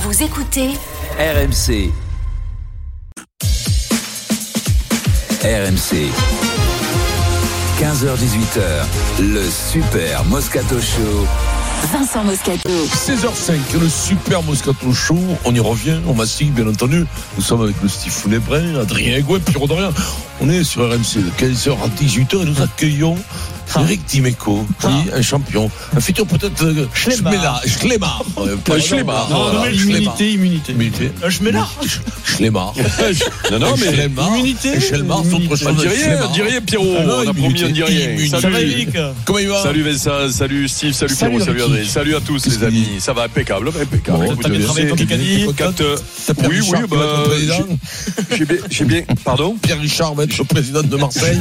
Vous écoutez RMC. RMC. 15h-18h, le Super Moscato Show. Vincent Moscato. 16h05, le Super Moscato Show. On y revient, on massive bien entendu. Nous sommes avec le Steve Funebrin, Adrien Egouet, Pierrot Dorian. On est sur RMC de 15h à 18h et nous accueillons Eric Dimeco, un champion, un futur peut-être Schlemar. Pas Schlemar. Non, immunité. Schlemar. Non, mais immunité. Schlemar, c'est autre chose. On dit rien, Pierrot. On a promis, on dit rien. Ça va, Eric? Comment il va? Salut Vincent, salut Steve, salut Pierrot, salut Adrien. Salut à tous les amis. Ça va impeccable. T'as bien travaillé ton Kikadi? Oui, j'ai bien. Pardon? Pierre Richard va être le président de Marseille.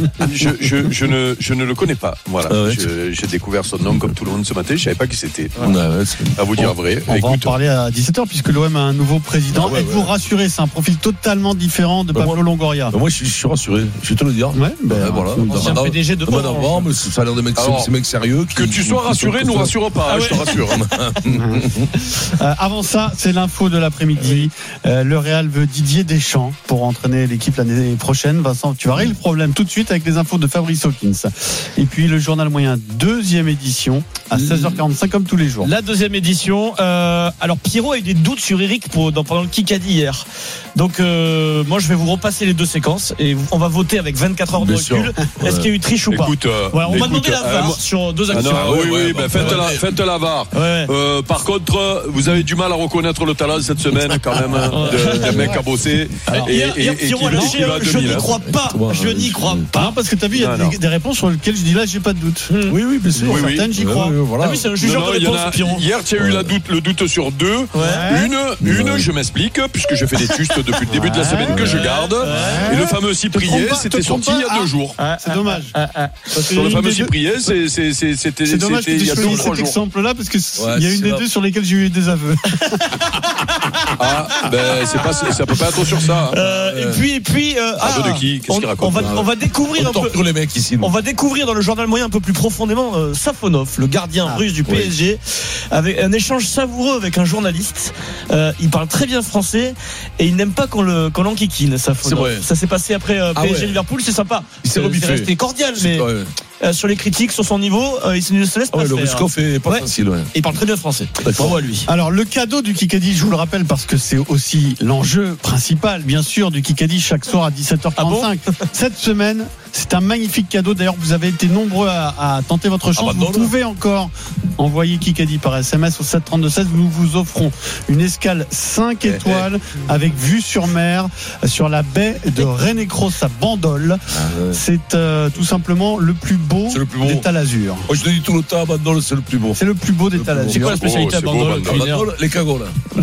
Je ne le connais pas. Voilà. J'ai découvert son nom comme tout le monde ce matin. Je savais pas qui c'était. À vous dire vrai. On va en parler à 17h puisque l'OM a un nouveau président. Êtes-vous rassuré? C'est un profil totalement différent de Pablo Longoria. Moi, je suis rassuré. Je vais te le dire. Voilà. Ancien PDG de Bordeaux. Mais ça a l'air de ces mecs sérieux. Que tu sois rassuré, nous rassure pas. Je te rassure. Avant ça, c'est l'info de l'après-midi. Le Real veut Didier Deschamps pour entraîner l'équipe l'année prochaine. Vincent, tu vas régler le problème tout de suite avec les infos de Fabrice Hawkins. Et puis le journal moyen, deuxième édition à 16h45 comme tous les jours. La deuxième édition. Alors Pierrot a eu des doutes sur Eric pendant le Kikadi hier. Donc moi je vais vous repasser les deux séquences et on va voter avec 24 heures de recul. Est-ce qu'il y a eu triche ou pas? On m'a demandé la VAR sur deux actions. Faites la VAR. Par contre, vous avez du mal à reconnaître le talent cette semaine quand même d'un mec à bosser. Et Pierrot a lâché, je n'y crois pas. Je n'y crois pas. Non, parce que t'as vu, il y a des réponses sur lesquelles je dis là, j'ai pas de doute. Oui, bien sûr. Certaines, j'y crois. Ah oui, c'est un jugeur de réponse, Pierrot. Hier, tu as eu le doute sur deux. Une, je m'explique, puisque je fais des tustes depuis le début de la semaine que je garde. Et le fameux Cyprien, c'était sorti il y a 2 jours. C'est dommage. Sur le fameux Cyprien, c'était il y a 2 ou 3 cet jours. exemple-là, parce que il y a une des deux sur lesquelles j'ai eu des aveux. Ça peut pas être sur ça. Et puis aveu de qui? Qu'est-ce qu'il raconte? On va découvrir un peu. Les mecs ici. On va découvrir dans le journal moyen un peu plus profondément Safonov, le gardien russe du PSG, avec un échange savoureux avec un journaliste. Il parle très bien français et il n'aime pas qu'on l'enquiquine, Safonov. Ça s'est passé après PSG Liverpool, c'est sympa. C'est resté cordial, mais sur les critiques, sur son niveau, il ne se laisse pas faire. Le Ruscoff est pas facile. Il parle très bien français. Bravo à lui. Alors le cadeau du Kikadi, je vous le rappelle parce que c'est aussi l'enjeu principal, bien sûr, du Kikadi chaque soir à 17h45. Cette semaine, c'est un magnifique cadeau. D'ailleurs, vous avez été nombreux à tenter votre chance. Vous pouvez encore envoyer Kikadi par SMS au 732-16. Nous vous offrons une escale 5 étoiles avec vue sur mer sur la baie de René-Cross à Bandol. C'est tout simplement le plus beau des Talazur. Moi, je te dis tout le temps, Bandol, c'est le plus beau. C'est le plus beau des Talazur. C'est quoi la spécialité à Bandol? Les cagoles.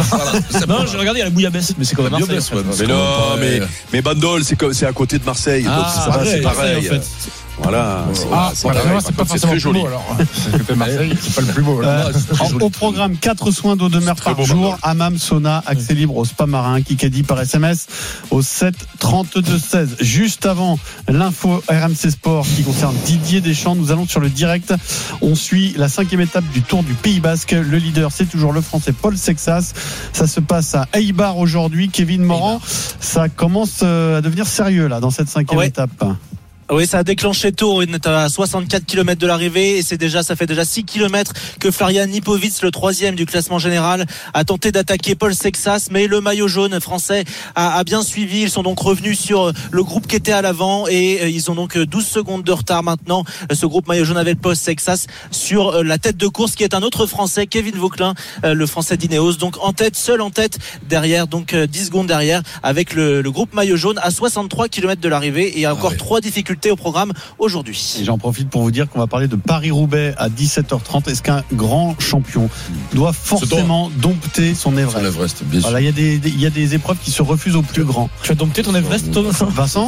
Non, j'ai regardé, il y a la bouillabaisse, mais c'est comme Marseille. Mais non, mais Bandol, c'est à côté de Marseille. Donc c'est pareil. En fait. Voilà, c'est pas forcément très joli. Marseille, c'est pas le plus beau. Au programme, 4 soins d'eau de mer par jour, hammam, sauna, accès libre au spa marin, Kikadi par SMS au 7 32 16. Juste avant l'info RMC Sport qui concerne Didier Deschamps, nous allons sur le direct. On suit la 5e étape du Tour du Pays Basque. Le leader, c'est toujours le Français Paul Sexas. Ça se passe à Eibar aujourd'hui. Kevin Morand, ça commence à devenir sérieux là dans cette 5e étape. Oui, ça a déclenché tôt. On est à 64 km de l'arrivée et ça fait déjà 6 km que Florian Lipovic, le 3e du classement général, a tenté d'attaquer Paul Sexas, mais le maillot jaune français a bien suivi. Ils sont donc revenus sur le groupe qui était à l'avant et ils ont donc 12 secondes de retard maintenant. Ce groupe maillot jaune avec Paul Sexas sur la tête de course qui est un autre Français, Kevin Vauquelin, le Français d'Ineos, donc seul en tête derrière, donc 10 secondes derrière avec le groupe maillot jaune à 63 km de l'arrivée et il y a encore 3 difficultés au programme aujourd'hui. Et j'en profite pour vous dire qu'on va parler de Paris-Roubaix à 17h30. Est-ce qu'un grand champion doit forcément dompter son Everest? Bien sûr. Voilà, il y a des épreuves qui se refusent au plus grand. Tu as dompté ton Everest, toi, Vincent?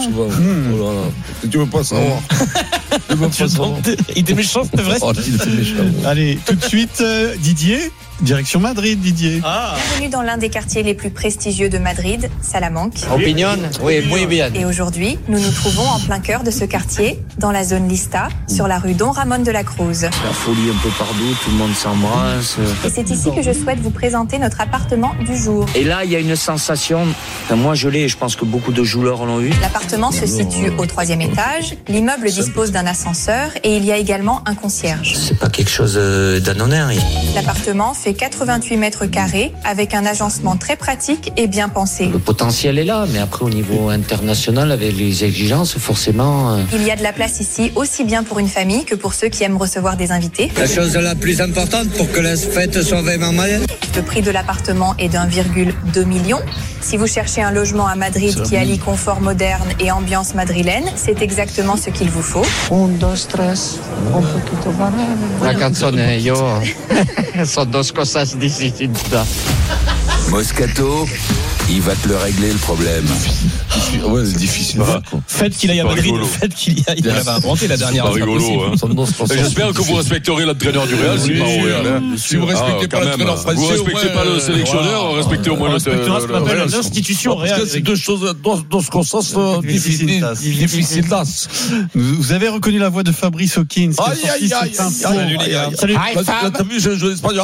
Tu veux pas savoir. Il était méchant, cet Everest. Allez, tout de suite, Didier. Direction Madrid, Didier. Bienvenue dans l'un des quartiers les plus prestigieux de Madrid, Salamanque. Opinion? Oui, muy bien. Et aujourd'hui, nous nous trouvons en plein cœur de ce quartier, dans la zone Lista, sur la rue Don Ramon de la Cruz. La folie un peu partout, tout le monde s'embrasse. Et c'est ici que je souhaite vous présenter notre appartement du jour. Et là, il y a une sensation, moi je l'ai, et je pense que beaucoup de joueurs l'ont eu. L'appartement se situe au 3e étage, l'immeuble dispose d'un ascenseur et il y a également un concierge. C'est pas quelque chose d'anodin. L'appartement fait 88 mètres carrés avec un agencement très pratique et bien pensé. Le potentiel est là, mais après au niveau international, avec les exigences, forcément... Il y a de la place ici, aussi bien pour une famille que pour ceux qui aiment recevoir des invités. La chose la plus importante pour que la fête soit vraiment mal. Le prix de l'appartement est d'1,2 million. Si vous cherchez un logement à Madrid qui allie confort moderne et ambiance madrilène, c'est exactement ce qu'il vous faut. 1, 2, 3, un poquito banane. La canzone, yo, son dos cosas distintas. Moscato, il va te le régler le problème. Ouais, c'est difficile. Faites qu'il aille à Madrid, faites qu'il y aille. Il avait inventé la dernière. C'est pas rigolo. J'espère que vous respecterez l'entraîneur du Real, c'est pas Real. Si vous respectez pas l'entraîneur français, vous respectez pas le sélectionneur, respectez au moins l'institution Real. C'est deux choses dans ce sens difficiles. Vous avez reconnu la voix de Fabrice Hawkins. Aïe. Salut les gars. Salut. T'as vu, j'ai joué l'espagnol.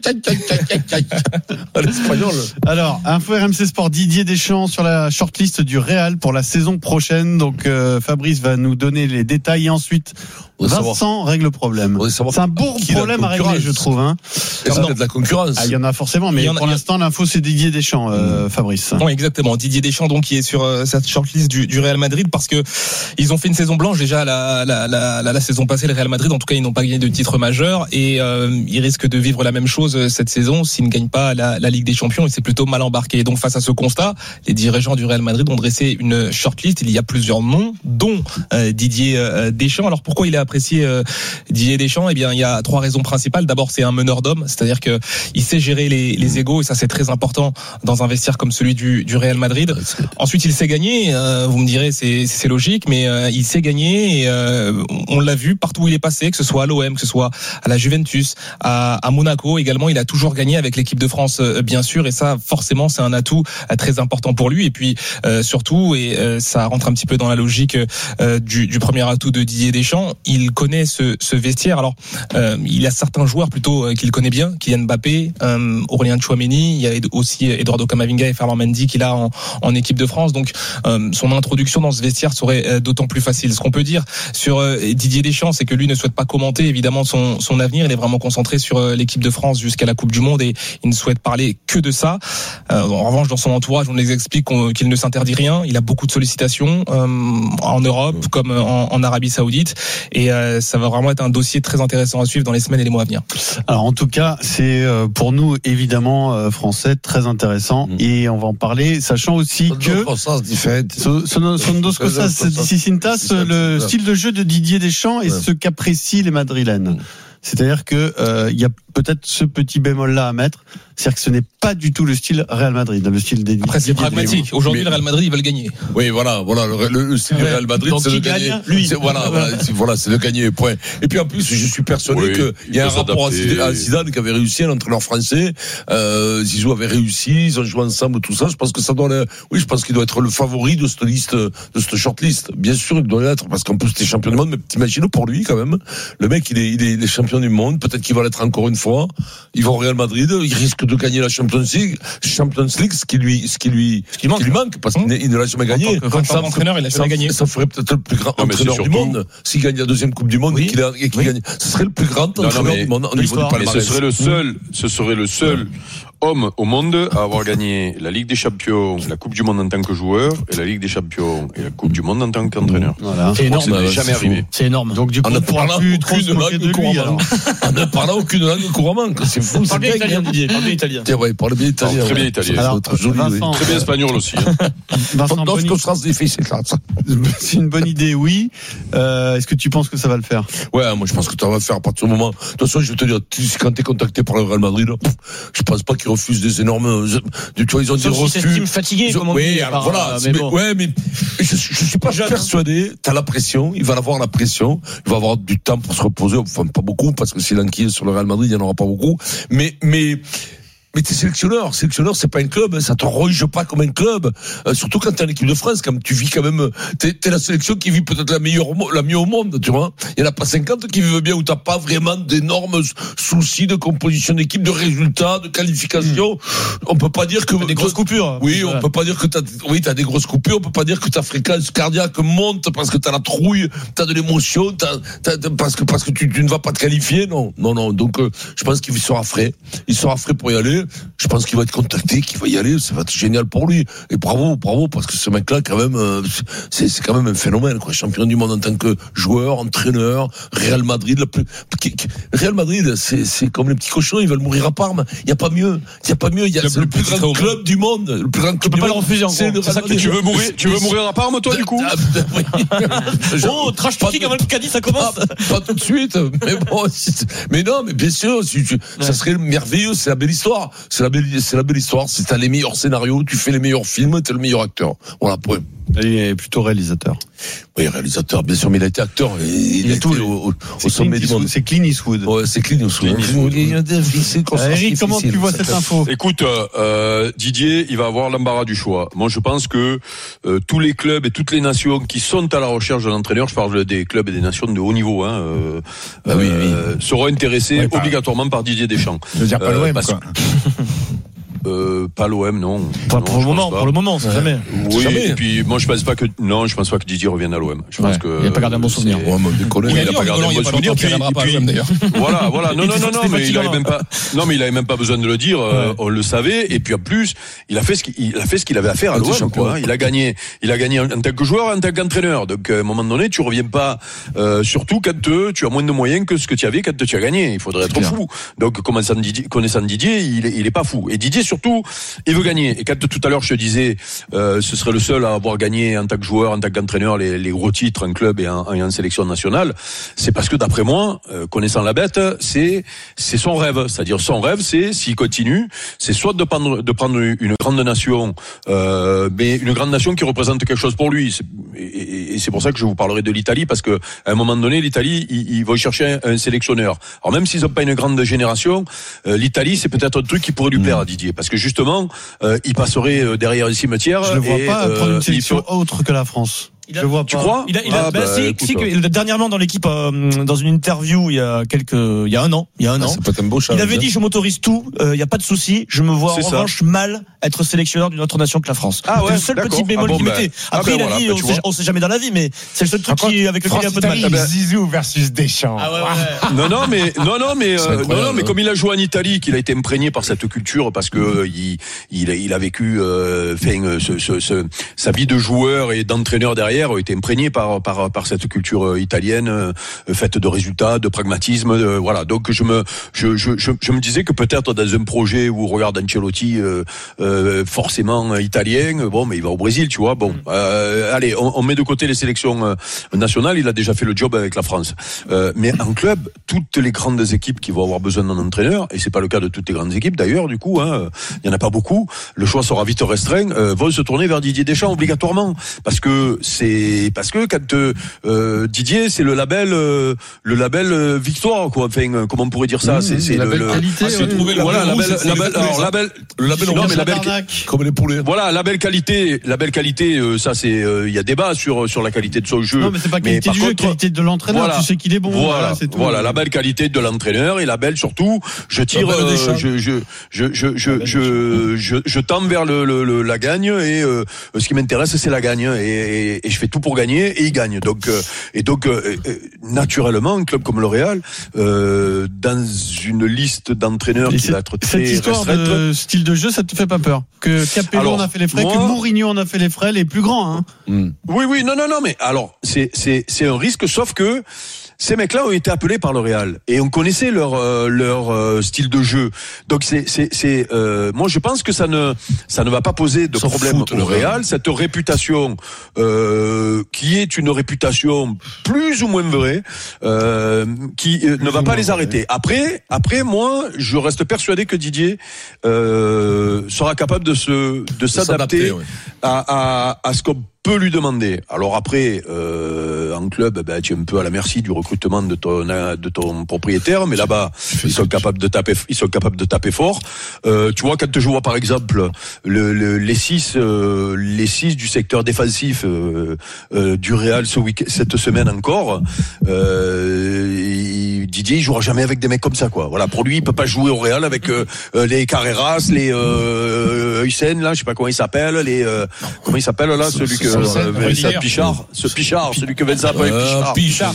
L'espagnol. Alors, info RMC Sport, Didier Deschamps sur la shortlist du Real pour la saison prochaine. Donc, Fabrice va nous donner les détails et ensuite Vincent règle le problème. C'est un bon problème à régler, je trouve. Il y a de la concurrence. Il y en a forcément, mais pour l'instant, l'info, c'est Didier Deschamps, Fabrice. Oui, exactement. Didier Deschamps, donc, qui est sur cette shortlist du Real Madrid parce que ils ont fait une saison blanche déjà la saison passée, le Real Madrid. En tout cas, ils n'ont pas gagné de titre majeur et ils risquent de vivre la même chose cette saison s'ils ne gagnent pas la Ligue des Champions et c'est plutôt mal embarqué. Et donc, face à ce constat, les dirigeants du Real Madrid ont dressé une shortlist. Il y a plusieurs noms, dont Didier Deschamps. Alors, pourquoi il est apprécié Didier Deschamps? Eh bien, il y a 3 raisons principales. D'abord, c'est un meneur d'hommes, c'est-à-dire que il sait gérer les égos et ça, c'est très important dans un vestiaire comme celui du Real Madrid. Ensuite, il sait gagner. Vous me direz, c'est logique, mais il sait gagner et on l'a vu partout où il est passé, que ce soit à l'OM, que ce soit à la Juventus, à Monaco également. Il a toujours gagné avec l'équipe de France, bien sûr, et ça, forcément, c'est un atout très important pour lui. Et puis, surtout, et ça rentre un petit peu dans la logique du premier atout de Didier Deschamps, il connaît ce vestiaire. Alors, il y a certains joueurs plutôt qu'il connaît bien, Kylian Mbappé, Aurélien Tchouaméni, il y a aussi Eduardo Camavinga et Ferland Mendy qu'il a en équipe de France. Donc, son introduction dans ce vestiaire serait d'autant plus facile. Ce qu'on peut dire sur Didier Deschamps, c'est que lui ne souhaite pas commenter évidemment son avenir. Il est vraiment concentré sur l'équipe de France jusqu'à la Coupe du Monde et il ne souhaite parler que de ça. En revanche, dans son entourage, on les explique qu'il ne s'interdit rien. Il a beaucoup de sollicitations en Europe comme en Arabie Saoudite et ça va vraiment être un dossier très intéressant à suivre dans les semaines et les mois à venir. Alors en tout cas, c'est pour nous évidemment français très intéressant et on va en parler, sachant aussi que son dos cosas distintas, le style de jeu de Didier Deschamps et ce qu'apprécient les Madrilènes. C'est-à-dire que il y a peut-être ce petit bémol là à mettre, c'est-à-dire que ce n'est pas du tout le style Real Madrid, le style des. Après c'est pragmatique. Aujourd'hui le Real Madrid ils veulent gagner. Oui, voilà, le style du Real Madrid, c'est de gagner. Lui, c'est de gagner. Point. Et puis en plus, je suis persuadé qu'il y a un rapport à Zidane qui avait réussi, un entraîneur français. Zizou avait réussi, ils ont joué ensemble, tout ça. Je pense que ça doit. Oui, je pense qu'il doit être le favori de cette liste, de cette shortlist. Bien sûr, il doit l'être parce qu'en plus, t'es champion du monde. Mais t'imagines pour lui quand même. Le mec, il est champion du monde. Peut-être qu'il va l'être encore une fois. Il va au Real Madrid. Il risque de gagner la Champions League, ce qui lui manque parce qu'il ne l'a jamais gagné. Quand ça, entraîneur, il a jamais gagné. Ça ferait peut-être le plus grand entraîneur du monde s'il gagne la 2e Coupe du Monde et qu'il gagne. Ce serait le plus grand entraîneur du monde au niveau du palmarès. Ce serait le seul homme au monde à avoir gagné la Ligue des Champions, la Coupe du Monde en tant que joueur et la Ligue des Champions et la Coupe du Monde en tant qu'entraîneur. Voilà. C'est énorme. Ça n'est jamais arrivé. C'est énorme. Donc du coup, on ne parle plus trop de langue couramment. On ne parle aucune langue couramment. C'est fou. Parle bien italien, Didier. Parle bien italien. Ouais, parle bien italien. Très bien italien. Alors, Vincent, très bien espagnol aussi. Vincent, c'est une bonne idée, oui. Est-ce que tu penses que ça va le faire? Ouais, moi je pense que ça va le faire à partir du moment. De toute façon, je vais te dire, quand t'es contacté par le Real Madrid, je pense pas qu'il qui refusent des énormes, tu vois, ils ont des refus. Ils fatigués, comme on dit. Oui, alors voilà. Mais je suis pas persuadé. T'as la pression. Il va avoir la pression. Il va avoir du temps pour se reposer. Enfin, pas beaucoup, parce que s'il enquille sur le Real Madrid, il n'y en aura pas beaucoup. Mais t'es sélectionneur, c'est pas un club, ça te rouge pas comme un club. Surtout quand t'es en équipe de France, quand tu vis quand même, t'es la sélection qui vit peut-être la mieux au monde, tu vois. Il y en a pas 50 qui vivent bien, où t'as pas vraiment d'énormes soucis de composition d'équipe, de résultats, de qualification. On peut pas dire que t'as des grosses coupures. Oui, on peut pas dire que t'as des grosses coupures. On peut pas dire que ta fréquence cardiaque monte parce que t'as la trouille, t'as de l'émotion, parce que tu ne vas pas te qualifier. Non. Donc, je pense qu'il sera frais. Il sera frais pour y aller. Je pense qu'il va être contacté, qu'il va y aller, ça va être génial pour lui. Et bravo, parce que ce mec-là, quand même, c'est quand même un phénomène, quoi. Champion du monde en tant que joueur, entraîneur, Real Madrid, Real Madrid, c'est comme les petits cochons, ils veulent mourir à Parme. Il y a pas mieux. C'est le plus grand club du monde. Le plus grand club du monde. Tu peux pas le refuser encore. C'est ça que tu veux mourir à Parme, toi, du coup? Oh, trash talking avant le Picardie, ça commence. Pas tout de suite. Mais bon, mais non, mais bien sûr, ça serait merveilleux, c'est la belle histoire. C'est la belle histoire. Si t'as les meilleurs scénarios, tu fais les meilleurs films, t'es le meilleur acteur. Voilà, point. Il est plutôt réalisateur. Oui, réalisateur, bien sûr, mais il a été acteur. Il est tout au sommet du monde. C'est Clint Eastwood. Ouais, c'est Clint Eastwood. Eric, comment tu vois cette info? Écoute, Didier, il va avoir l'embarras du choix. Moi, je pense que tous les clubs et toutes les nations qui sont à la recherche d'un entraîneur, je parle des clubs et des nations de haut niveau, seront intéressés obligatoirement par Didier Deschamps. Je veux dire pas l'OM, quoi. Pas l'OM, non. Pas pour le moment, c'est jamais. Oui, jamais. Et puis moi je pense pas que Didier revienne à l'OM. Je pense que il n'a pas gardé un bon souvenir. Il n'a pas gardé un bon souvenir. Puis d'ailleurs. Voilà. Non, mais il avait même pas. Non, mais il avait même pas besoin de le dire. On le savait. Et puis en plus, il a fait ce qu'il avait à faire à l'OM. Quoi. Il a gagné en tant que joueur, en tant qu'entraîneur. Donc à un moment donné, tu reviens pas. Surtout quand tu as moins de moyens que ce que tu avais quand tu as gagné. Il faudrait être fou. Donc connaissant Didier, il est pas fou. Et Didier surtout, il veut gagner. Et quand tout à l'heure je te disais, ce serait le seul à avoir gagné en tant que joueur, en tant qu'entraîneur, les gros titres en club et en sélection nationale, c'est parce que d'après moi, connaissant la bête, c'est son rêve. C'est-à-dire son rêve, c'est s'il continue, c'est soit de prendre une grande nation, mais une grande nation qui représente quelque chose pour lui. Et c'est pour ça que je vous parlerai de l'Italie, parce que à un moment donné, l'Italie, ils vont chercher un sélectionneur. Alors même s'ils n'ont pas une grande génération, l'Italie, c'est peut-être un truc qui pourrait lui plaire à Didier. Parce que justement, il passerait derrière un cimetière. Je ne vois pas prendre une sélection autre que la France. Je vois pas. Tu crois? Dernièrement dans l'équipe, dans une interview il y a un an. Il avait dit je m'autorise tout, il y a pas de souci, je me vois en revanche mal être sélectionneur d'une autre nation que la France. Ah ouais, c'est le seul petit bémol qu'il mettait. Après il a dit on sait jamais dans la vie, mais c'est le seul truc avec lequel il a un peu de mal. Zizou versus Deschamps. Non mais comme il a joué en Italie, qu'il a été imprégné par cette culture, parce que il a vécu sa vie de joueur et d'entraîneur derrière, a été imprégné par cette culture italienne, faite de résultats, de pragmatisme, voilà. Donc je me disais que peut-être dans un projet où on regarde Ancelotti, forcément italien, bon, mais il va au Brésil, tu vois. Bon, allez, on met de côté les sélections nationales. Il a déjà fait le job avec la France, mais en club, toutes les grandes équipes qui vont avoir besoin d'un entraîneur, et c'est pas le cas de toutes les grandes équipes d'ailleurs, du coup, il y en a pas beaucoup. Le choix sera vite restreint. Vont se tourner vers Didier Deschamps obligatoirement, parce que quand Didier, c'est le label victoire, quoi. Enfin, comment on pourrait dire ça? C'est le label comme les poulets. Voilà, label qualité, ça c'est, il y a débat sur la qualité de son jeu. Non, mais c'est pas qualité du jeu, qualité de l'entraîneur. Voilà, tu sais qu'il est bon. Voilà, c'est tout. Voilà, label qualité de l'entraîneur et label surtout, je tends vers la gagne, et ce qui m'intéresse, c'est la gagne, et je fais tout pour gagner, et il gagne. Donc naturellement, un club comme le Real, dans une liste d'entraîneurs qui va être très cette histoire restreinte. De style de jeu, ça te fait pas peur? Que Capello en a fait les frais, que Mourinho en a fait les frais, les plus grands, hein. Oui, non, mais alors c'est un risque, sauf que ces mecs-là ont été appelés par le Real et on connaissait leur style de jeu. Donc moi je pense que ça ne va pas poser de problème au Real. Cette réputation qui est une réputation plus ou moins vraie, qui ne va pas les arrêter. Après moi je reste persuadé que Didier sera capable de s'adapter à ce qu'on peut lui demander. Alors après, en club, tu es un peu à la merci du recrutement de ton propriétaire, mais là-bas, ils sont capables de taper fort. Tu vois, quand je vois par exemple les 6 du secteur défensif du Real cette semaine encore, Didier il jouera jamais avec des mecs comme ça, quoi. Voilà, pour lui, il peut pas jouer au Real avec les Carreras, les Hussein, là, je sais pas comment il s'appelle, comment il s'appelle là, celui que Pichard, celui que Vincent appelle Pichard.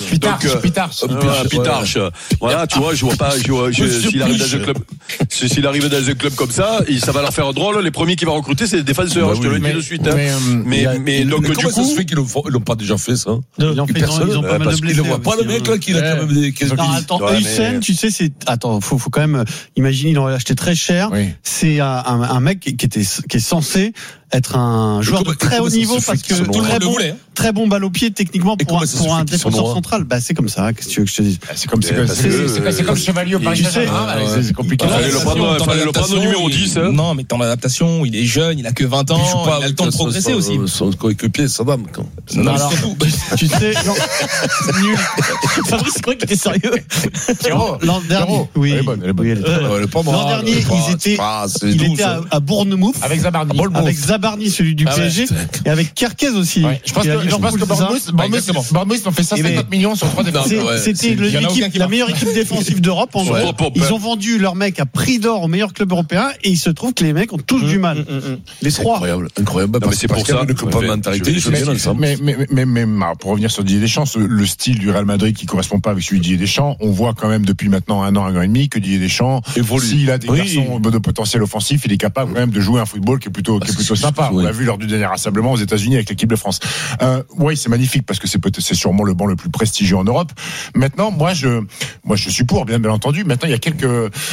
Pitarch. Voilà, tu vois, je vois pas, s'il arrive dans un club comme ça, ça va leur faire drôle. Les premiers qu'il va recruter, c'est les défenseurs, je te le dis de suite. Mais donc, du coup. Comment ça se fait qu'ils l'ont pas déjà fait, ça? Ils ont pas mal de blessés. Ils ne voient pas le mec, là, qui a quand même des. Attends, Hussein, tu sais, faut quand même imaginer, ils l'ont acheté très cher. C'est un mec qui est censé être un joueur de très haut niveau parce que très bon balle au pied techniquement pour un défenseur central. C'est comme ça, qu'est-ce que tu veux que je te dise? C'est comme Chevalier au Paris Saint-Germain. C'est compliqué. Fallait le prendre numéro 10. Non, mais dans l'adaptation, il est jeune, il a que 20 ans, il a le temps de progresser aussi. Son coéquipier, ça va, quand. Tu sais, nul. Fabrice, c'est quoi qui était sérieux? L'an dernier, oui. Elle est bonne. L'an dernier, il était à Bournemouth. Avec Zabarni, celui du PSG, et avec Kerkez aussi. Je pense que Bournemouth ont fait 150 millions sur 3 défenseurs. C'était la meilleure équipe défensive d'Europe. En gros, ils ont vendu leurs mecs à prix d'or au meilleur club européen, et il se trouve que les mecs ont tous du mal. Les trois. Incroyable. C'est pour ça. Une complémentarité. Mais pour revenir sur Didier Deschamps, le style du Real Madrid qui correspond pas avec celui de Didier Deschamps, on voit quand même depuis maintenant un an et demi que Didier Deschamps, s'il a des garçons de potentiel offensif, il est capable quand même de jouer un football qui est plutôt sympa. On l'a vu lors du dernier rassemblement aux États-Unis avec l'équipe de France. Oui, c'est magnifique parce que c'est sûrement le banc le plus prestigieux en Europe. Maintenant, moi je suis pour, bien entendu. Maintenant, il y a quelques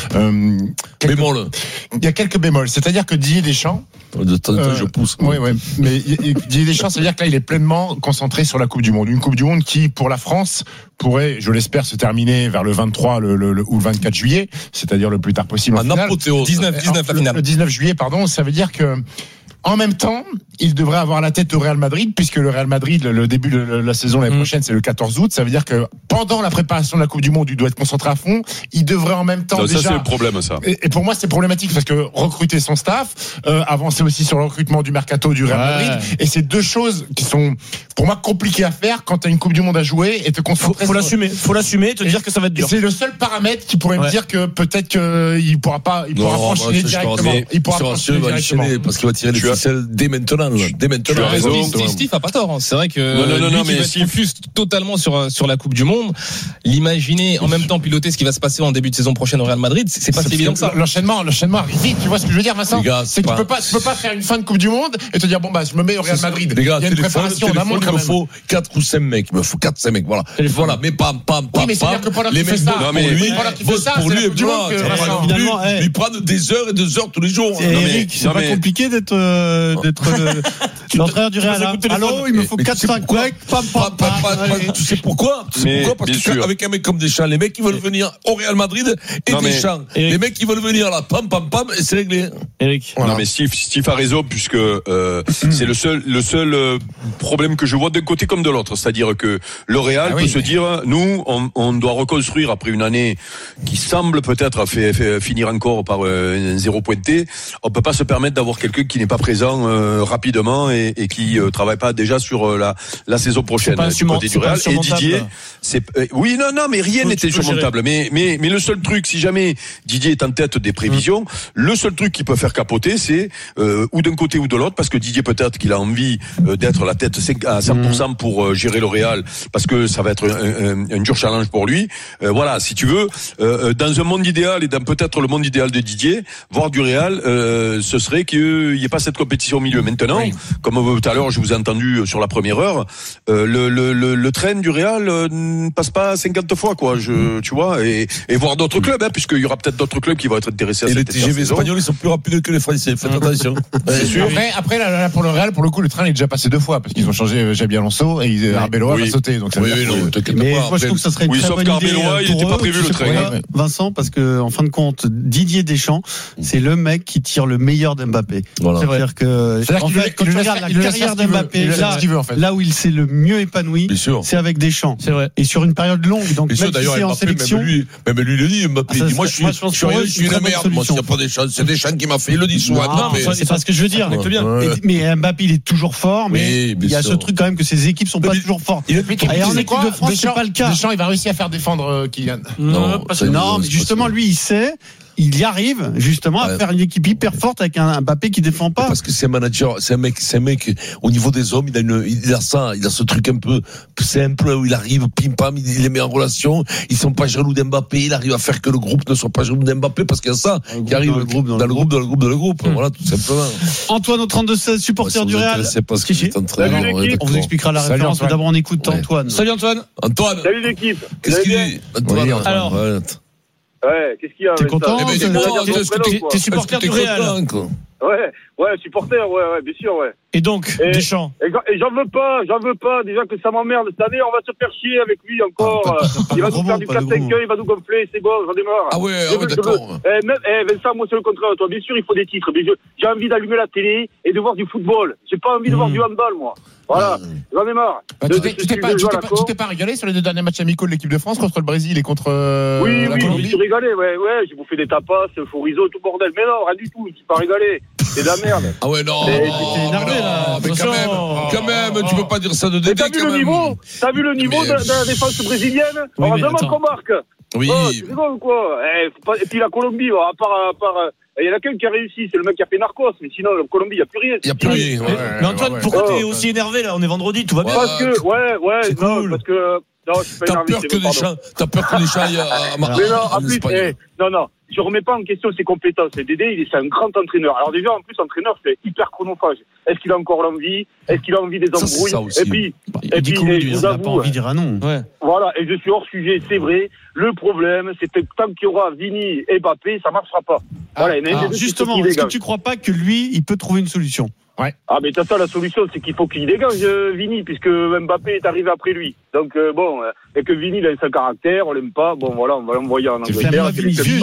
bémols. Il y a quelques bémols. C'est-à-dire que Didier Deschamps. De temps en temps, je pousse. Oui. Mais Didier Deschamps, c'est-à-dire que là, il est pleinement concentré sur la Coupe du Monde. Une Coupe du Monde qui, pour la France, pourrait, je l'espère, se terminer vers le 23 ou le 24 juillet, c'est-à-dire le plus tard possible. Un apothéose. 19 la finale. Le 19 juillet, pardon. Ça veut dire que en même temps, il devrait avoir la tête au Real Madrid, puisque le Real Madrid, le début de la saison l'année prochaine, c'est le 14 août. Ça veut dire que pendant la préparation de la Coupe du Monde, il doit être concentré à fond. Il devrait en même temps déjà. Ça, c'est le problème, ça. Et pour moi, c'est problématique parce que recruter son staff, avancer aussi sur le recrutement du mercato du Real Madrid, et c'est deux choses qui sont, pour moi, compliquées à faire quand tu as une Coupe du Monde à jouer et te concentrer. Faut l'assumer, te dire que ça va être dur. C'est le seul paramètre qui pourrait me dire que peut-être qu'il pourra enchaîner directement. Il pourra enchaîner directement. Parce qu'il va tirer les ficelles dès maintenant. Tu as raison. Steve a pas tort. C'est vrai que non, mais Steve focus totalement sur la Coupe du Monde. L'imaginer en même temps piloter ce qui va se passer en début de saison prochaine au Real Madrid, c'est pas si évident que ça. L'enchaînement arrive vite. Tu vois ce que je veux dire, Vincent? C'est que tu peux pas faire une fin de Coupe du Monde et te dire je me mets au Real Madrid. Les gars, il y a une préparation en amont quand même. Il me faut 4 ou 5 mecs. Il me faut 4-5 mecs. Voilà. Mais pam. Oui, mais c'est-à-dire que pendant qu'il fait ça, pour lui, lui prendre des heures et des heures tous les jours. Eric, c'est pas compliqué d'être l'entraîneur du Real. Allô, il me faut 4-5 mecs. Tu sais pourquoi? Parce qu'avec un mec comme Deschamps, les mecs qui veulent venir au Real Madrid et Deschamps, les mecs qui veulent venir là, pam, et c'est réglé. Eric. Non, mais Steve a raison, puisque c'est le seul problème que je vois d'un côté comme de l'autre. C'est-à-dire que le Real peut se dire, nous, on doit reconstruire après une année qui semble peut-être finir encore par un zéro pointé. On peut pas se permettre d'avoir quelqu'un qui n'est pas présent rapidement et qui travaille pas déjà sur la saison prochaine du côté du Real. Et Didier, mais rien n'était insurmontable. Mais le seul truc, si jamais Didier est en tête des prévisions, le seul truc qui peut faire capoter, c'est ou d'un côté ou de l'autre, parce que Didier peut-être qu'il a envie d'être la tête à 100% pour gérer le Real, parce que ça va être un dur challenge pour lui. Voilà, si tu veux, dans un monde idéal et dans peut-être le monde idéal de Didier, voir du Real, ce serait qu'il n'y ait pas cette compétition au milieu. Maintenant, comme comme tout à l'heure, je vous ai entendu sur la première heure, le train du Real ne passe pas 50 fois, quoi. Tu vois, et voir d'autres clubs, puisqu'il y aura peut-être d'autres clubs qui vont être intéressés à cette saison. Et les TGV espagnols, ils sont plus rapides que les Français. Faites attention. C'est sûr. Après, là, pour le Real, pour le coup, le train est déjà passé 2 fois parce qu'ils ont changé Xabi Alonso et Arbeloa va sauter. Donc ça mais moi, je trouve que ça serait une très bonne idée. Il n'était pas prévu le train. Vincent, parce que en fin de compte, Didier Deschamps, c'est le mec qui tire le meilleur d'Mbappé. C'est-à-dire que en fait, quand tu regardes la carrière d'Mbappé, là où il s'est le mieux épanoui, c'est avec Deschamps. C'est vrai. Et sur une période longue. Donc même si c'est en sélection, même lui le dit. Mbappé dit moi je suis une merde. Moi s'il n'y a pas Deschamps, c'est Deschamps qui m'a fait. Il le dit souvent. Non, c'est pas ce que je veux dire. Mais Mbappé il est toujours fort, mais il y a ce truc quand même que ses équipes sont pas toujours fortes. Et en équipe de France, c'est pas le cas. Deschamps il va réussir à faire défendre Kylian. Non, mais justement lui il sait. Il y arrive justement à faire une équipe hyper forte avec un Mbappé qui défend pas. Parce que c'est un manager, c'est un mec au niveau des hommes, il a ce truc un peu simple où il arrive, pim pam, il les met en relation. Ils sont pas jaloux d'Mbappé, il arrive à faire que le groupe ne soit pas jaloux d'Mbappé parce qu'il y a ça qui arrive dans le groupe. Voilà, tout simplement. Antoine au 32-16, supporter du Real. On vous expliquera la référence, mais d'abord on écoute Antoine. Salut Antoine. Salut l'équipe. Qu'est-ce qu'il dit Antoine? Alors. Ouais, qu'est-ce qu'il y a? T'es content? T'es supporter du Real? Ouais, supporter, ouais, bien sûr, ouais. Et donc, Deschamps? Et j'en veux pas. Déjà que ça m'emmerde. Cette année, on va se faire chier avec lui encore. Il va nous faire du 4-5 il va nous gonfler, c'est bon, j'en ai marre. Ah ouais, d'accord. Vincent, moi c'est le contraire, toi. Bien sûr, il faut des titres, mais j'ai envie d'allumer la télé et de voir du football. J'ai pas envie de voir du handball, moi. Voilà, j'en ai marre. Tu t'es pas régalé sur les 2 derniers matchs amicaux de l'équipe de France contre le Brésil et contre Oui, je me suis régalé, ouais, j'ai bouffé des tapas, chorizo, tout bordel. Mais non, rien du tout, je suis pas régalé. C'est de la merde. Ah ouais, non. T'es énervé là. Mais quand même, tu peux pas dire ça de Dédé. T'as vu le niveau de la défense brésilienne? Heureusement qu'on marque. Oui. Tu rigoles ou quoi? Et puis la Colombie, à part il y en a qu'un qui a réussi, c'est le mec qui a fait Narcos, mais sinon la Colombie, il n'y a plus rien. Il n'y a plus rien. Mais Antoine, pourquoi t'es aussi énervé là? On est vendredi, tout va bien. Parce que, parce que non, je suis pas énervé. T'as peur que Deschamps aille à Marseille. Non, je remets pas en question ses compétences. Dédé, c'est un grand entraîneur. Alors déjà, en plus, entraîneur, c'est hyper chronophage. Est-ce qu'il a encore l'envie? Est-ce qu'il a envie des embrouilles? Et puis, il n'a pas envie de dire un non. Voilà, et je suis hors sujet, c'est vrai. Le problème, c'est que tant qu'il y aura Vini et Mbappé, ça marchera pas. Voilà, justement, est-ce que tu crois pas que lui, il peut trouver une solution? Ouais. Ah, mais t'as ça, la solution, c'est qu'il faut qu'il dégage Vini, puisque Mbappé est arrivé après lui. Donc, et que Vini, il a un caractère, on l'aime pas, bon, voilà, on va l'envoyer en Angleterre.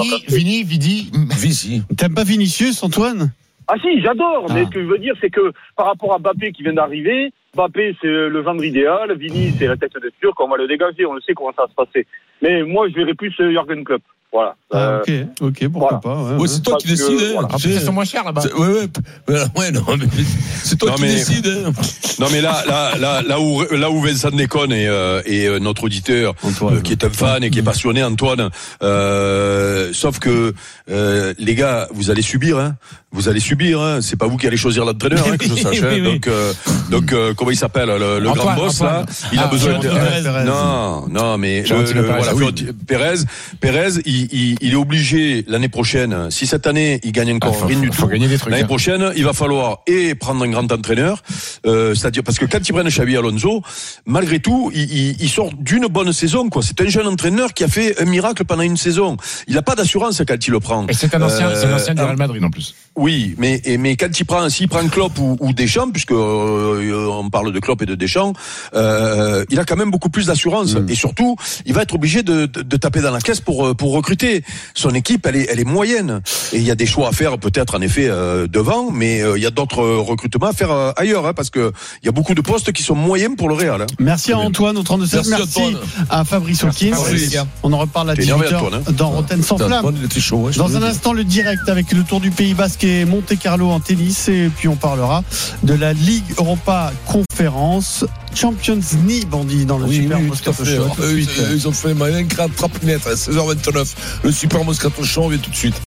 Vini. T'aimes pas Vinicius, Antoine? Ah si, j'adore, mais ce que je veux dire, c'est que par rapport à Mbappé qui vient d'arriver, Mbappé, c'est le gendre idéal, Vini, c'est la tête de Turc, on va le dégager, on le sait comment ça va se passer. Mais moi, je verrais plus Jürgen Klopp. Voilà. Ok, pourquoi pas. Ouais, c'est toi qui décides. Après, ils sont moins chers là-bas. Ouais, non, mais c'est toi qui décides. Non, mais là où Vincent déconne et notre auditeur, qui est un fan et qui est passionné, Antoine, sauf que, les gars, vous allez subir, c'est pas vous qui allez choisir l'entraîneur, que je sache, donc, comment il s'appelle, le grand boss, là, il a besoin de, non, mais, voilà, Pérez, il est obligé l'année prochaine, si cette année il gagne encore rien du tout, l'année prochaine il va falloir prendre un grand entraîneur, c'est-à-dire parce que quand ils prennent Xabi Alonso, malgré tout il sort d'une bonne saison, quoi. C'est un jeune entraîneur qui a fait un miracle pendant une saison. Il n'a pas d'assurance quand il le prend. Et c'est un ancien du Real Madrid en plus. Oui, mais quand s'il prend Klopp ou Deschamps, puisque on parle de Klopp et de Deschamps, il a quand même beaucoup plus d'assurance et surtout il va être obligé de taper dans la caisse pour recruter. Son équipe, elle est moyenne et il y a des choix à faire peut-être en effet devant, mais il y a d'autres recrutements à faire ailleurs, parce que il y a beaucoup de postes qui sont moyens pour le Real. Merci à Antoine au 32-16, merci à Fabrice Hawkins. On en reparle à 18h dans Rotten sans flamme. Dans un instant, le direct avec le Tour du Pays Basque et Monte-Carlo en tennis, et puis on parlera de la Ligue Europa Conférence Champions League, on dit dans le Super Moscato Show. Ils ont fait un grand trap-net à 16h29. Le Super Moscato Show, on vient tout de suite.